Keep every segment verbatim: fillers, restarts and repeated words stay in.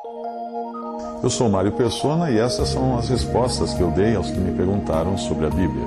Eu sou Mário Persona e essas são as respostas que eu dei aos que me perguntaram sobre a Bíblia.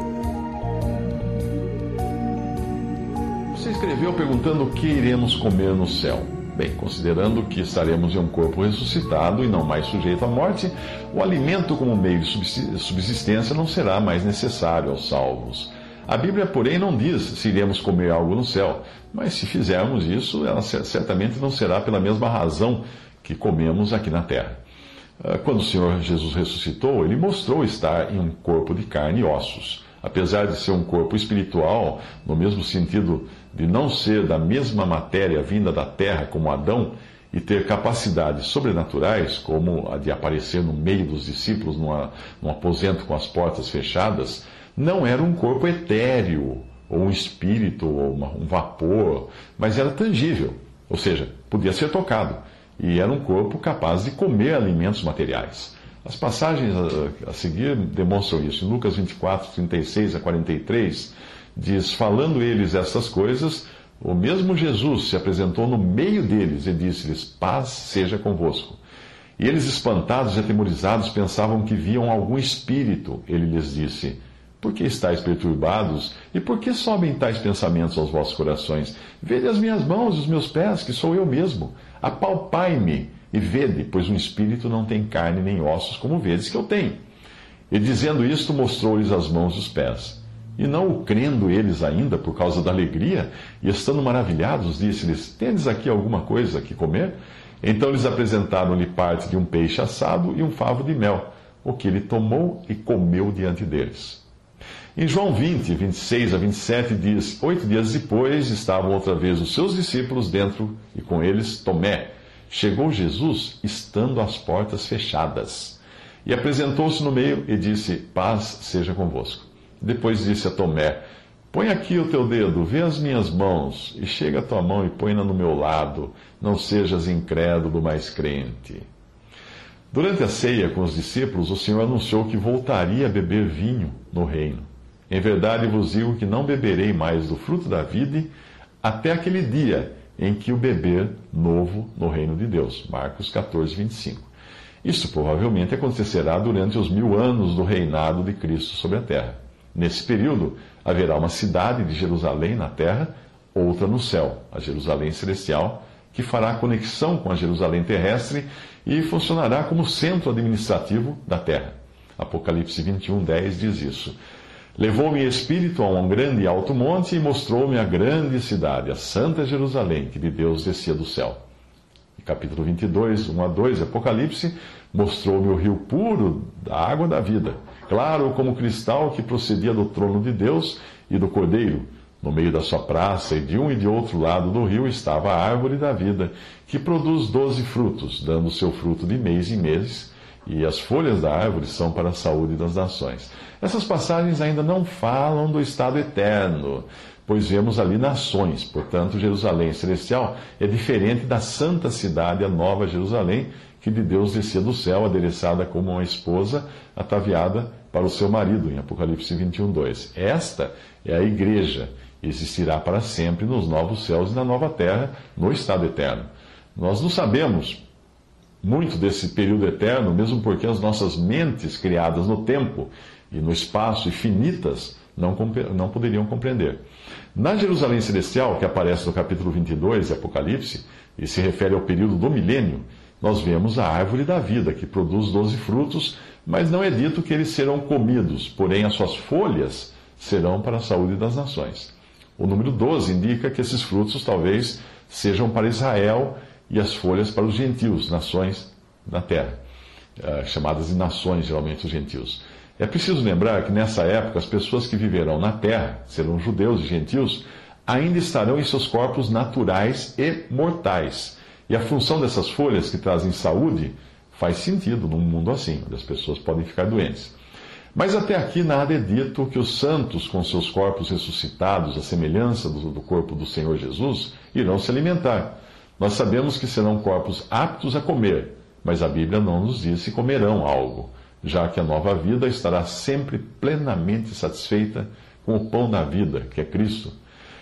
Você escreveu perguntando o que iremos comer no céu. Bem, considerando que estaremos em um corpo ressuscitado e não mais sujeito à morte, o alimento como meio de subsistência não será mais necessário aos salvos. A Bíblia, porém, não diz se iremos comer algo no céu, mas se fizermos isso, ela certamente não será pela mesma razão que comemos aqui na terra. Quando o Senhor Jesus ressuscitou, Ele mostrou estar em um corpo de carne e ossos. Apesar de ser um corpo espiritual, no mesmo sentido de não ser da mesma matéria vinda da terra como Adão, e ter capacidades sobrenaturais, como a de aparecer no meio dos discípulos numa, num aposento com as portas fechadas, não era um corpo etéreo, ou um espírito, ou uma, um vapor, mas era tangível, ou seja, podia ser tocado. E era um corpo capaz de comer alimentos materiais. As passagens a seguir demonstram isso. Em Lucas vinte e quatro, trinta e seis a quarenta e três, diz: falando eles estas coisas, o mesmo Jesus se apresentou no meio deles e disse-lhes: paz seja convosco. E eles, espantados e atemorizados, pensavam que viam algum espírito. Ele lhes disse: por que estáis perturbados? E por que sobem tais pensamentos aos vossos corações? Vede as minhas mãos e os meus pés, que sou eu mesmo. Apalpai-me e vede, pois um espírito não tem carne nem ossos, como vedes que eu tenho. E dizendo isto, mostrou-lhes as mãos e os pés. E não o crendo eles ainda, por causa da alegria, e estando maravilhados, disse-lhes: tendes aqui alguma coisa que comer? Então lhes apresentaram-lhe parte de um peixe assado e um favo de mel, o que ele tomou e comeu diante deles. Em João vinte, vinte e seis a vinte e sete diz: oito dias depois estavam outra vez os seus discípulos dentro, e com eles Tomé. Chegou Jesus, estando as portas fechadas, e apresentou-se no meio e disse: paz seja convosco. Depois disse a Tomé: põe aqui o teu dedo, vê as minhas mãos, e chega a tua mão e põe-na no meu lado, não sejas incrédulo, mas crente. Durante a ceia com os discípulos, o Senhor anunciou que voltaria a beber vinho no reino. Em verdade vos digo que não beberei mais do fruto da vide até aquele dia em que o beber novo no reino de Deus. Marcos catorze, vinte e cinco. Isso provavelmente acontecerá durante os mil anos do reinado de Cristo sobre a terra. Nesse período, haverá uma cidade de Jerusalém na terra, outra no céu, a Jerusalém celestial, que fará conexão com a Jerusalém terrestre e funcionará como centro administrativo da terra. Apocalipse vinte e um, dez diz isso. Levou-me em espírito a um grande e alto monte e mostrou-me a grande cidade, a santa Jerusalém, que de Deus descia do céu. Capítulo vinte e dois, um a dois, Apocalipse, mostrou-me o rio puro da água da vida, claro como cristal, que procedia do trono de Deus e do Cordeiro. No meio da sua praça, e de um e de outro lado do rio, estava a árvore da vida, que produz doze frutos, dando seu fruto de mês em mês, e as folhas da árvore são para a saúde das nações. Essas passagens ainda não falam do estado eterno, pois vemos ali nações. Portanto, Jerusalém celestial é diferente da santa cidade, a nova Jerusalém, que de Deus descia do céu, adereçada como uma esposa ataviada para o seu marido, em Apocalipse vinte e um, dois. Esta é a igreja, e existirá para sempre nos novos céus e na nova terra, no estado eterno. Nós não sabemos muito desse período eterno, mesmo porque as nossas mentes criadas no tempo e no espaço e finitas não, não poderiam compreender. Na Jerusalém celestial, que aparece no capítulo vinte e dois de Apocalipse, e se refere ao período do milênio, nós vemos a árvore da vida, que produz doze frutos, mas não é dito que eles serão comidos, porém as suas folhas serão para a saúde das nações. O número doze indica que esses frutos talvez sejam para Israel e as folhas para os gentios, nações da terra, chamadas de nações, geralmente os gentios. É preciso lembrar que nessa época as pessoas que viverão na terra, serão judeus e gentios, ainda estarão em seus corpos naturais e mortais. E a função dessas folhas que trazem saúde faz sentido num mundo assim, onde as pessoas podem ficar doentes. Mas até aqui nada é dito que os santos, com seus corpos ressuscitados, à semelhança do, do corpo do Senhor Jesus, irão se alimentar. Nós sabemos que serão corpos aptos a comer, mas a Bíblia não nos diz se comerão algo, já que a nova vida estará sempre plenamente satisfeita com o pão da vida, que é Cristo.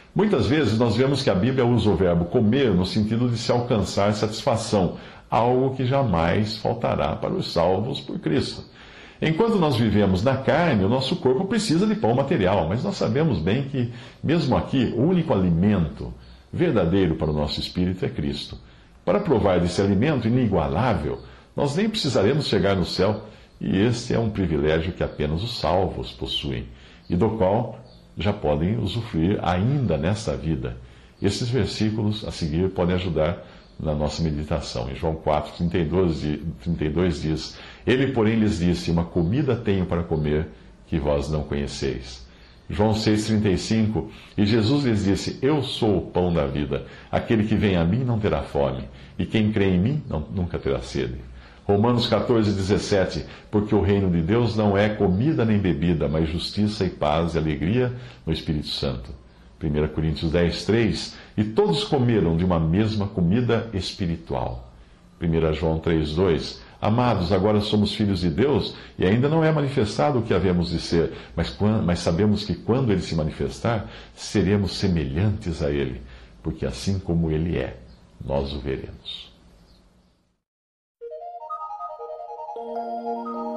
Muitas vezes nós vemos que a Bíblia usa o verbo comer no sentido de se alcançar satisfação, algo que jamais faltará para os salvos por Cristo. Enquanto nós vivemos na carne, o nosso corpo precisa de pão material, mas nós sabemos bem que, mesmo aqui, o único alimento verdadeiro para o nosso espírito é Cristo. Para provar desse alimento inigualável, nós nem precisaremos chegar no céu, e este é um privilégio que apenas os salvos possuem, e do qual já podem usufruir ainda nesta vida. Esses versículos a seguir podem ajudar na nossa meditação. Em João quatro, trinta e dois diz: Ele, porém, lhes disse: Uma comida tenho para comer que vós não conheceis. João seis, trinta e cinco: E Jesus lhes disse: Eu sou o pão da vida. Aquele que vem a mim não terá fome, e quem crê em mim não, nunca terá sede. Romanos quatorze, dezessete: Porque o reino de Deus não é comida nem bebida, mas justiça e paz e alegria no Espírito Santo. primeira Coríntios dez, três: E todos comeram de uma mesma comida espiritual. primeira João três, dois: Amados, agora somos filhos de Deus e ainda não é manifestado o que havemos de ser, mas, mas sabemos que quando Ele se manifestar, seremos semelhantes a Ele, porque assim como Ele é, nós o veremos.